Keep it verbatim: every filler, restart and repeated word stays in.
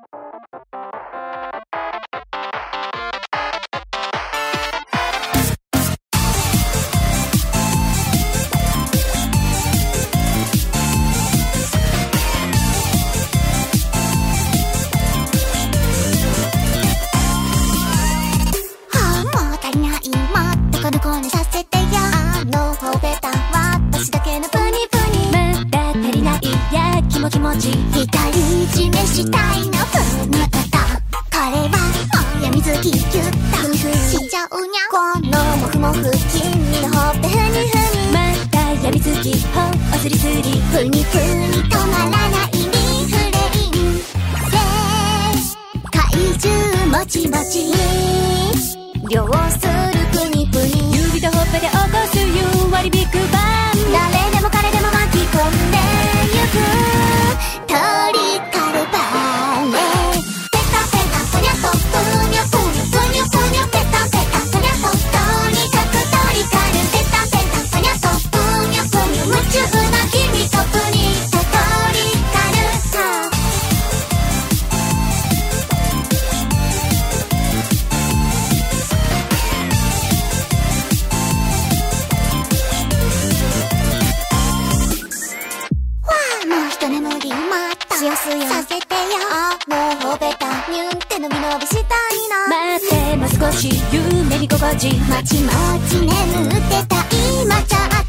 気持ち独り占めしたいのふにゃかたこれはもうやみずきギュッとふふしちゃうにゃこのモフモフ君のほっぺふにふにまたやみつきほおすりすりふにふに止まらないリフレイン世界中もちもち両するプニプニ指とほっぺで起こすゆわりビッグバン誰でも彼でも巻き込んでゆくトリカルバレーペタペタポニャポプニョプニョプニョプニョペタペタポニャポとにかくトリカルペタペタポニャポプニョプニョ夢中な君とプニとトリカルさわあもう一眠りしよすよさせてよもうほべたニュンって伸び伸びしたいな待ってもう少し夢に心地まちまち眠ってた今じゃ